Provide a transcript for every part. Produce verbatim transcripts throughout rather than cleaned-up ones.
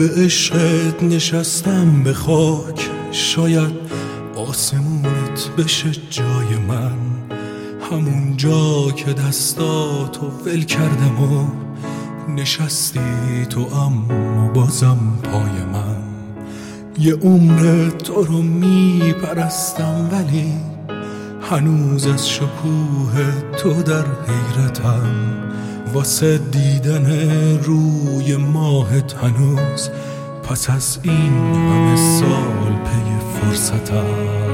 به عشقت نشستم به خاک، شاید آسمونت بشه جای من، همون جا که دستاتو ول کردم و نشستی تو اما بازم پای من. یه عمر تو رو میپرستم ولی هنوز از شکوه تو در حیرتم، واسه دیدن روی ماهت هنوز پس از این همه سال پی فرصتم.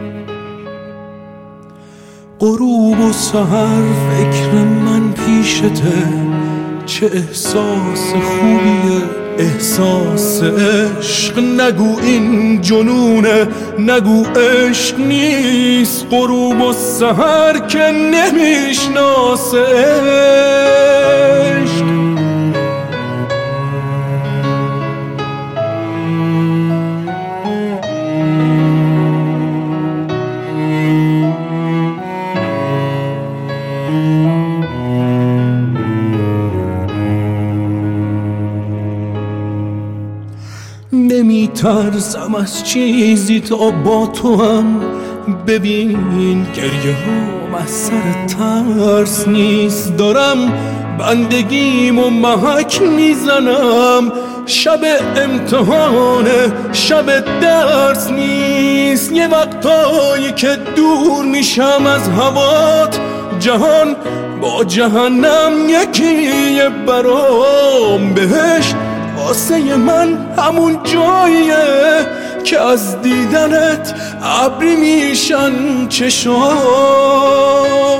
غروب و سحر فکر من پیشته، چه احساس خوبیه احساس عشق. نگو این جنونه، نگو عشق نیست، غروب و سحر که نمیشناسه عشق. نمی ترسم از چیزی تا با تو هم، ببین گریه هم از سر ترس نیست. دارم بندگیم و محک میزنم، شب امتحانه شب درس نیست. یه وقتایی که دور میشم از هوات، جهان با جهنم یکیه برام. بهشت واسه من همون جاییه که از دیدنت ابری میشن چشام.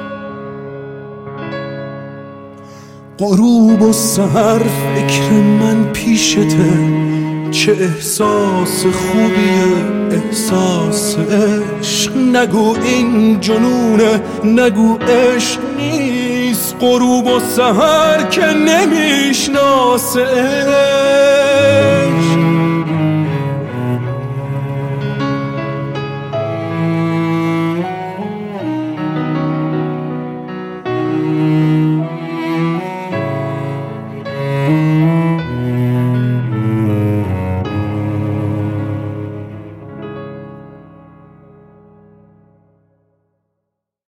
غروب و سحر فکر من پیشته، چه احساس خوبیه احساس عشق. نگو این جنونه، نگو عشق نیست، غروب و سحر که نمیشناسه عشق.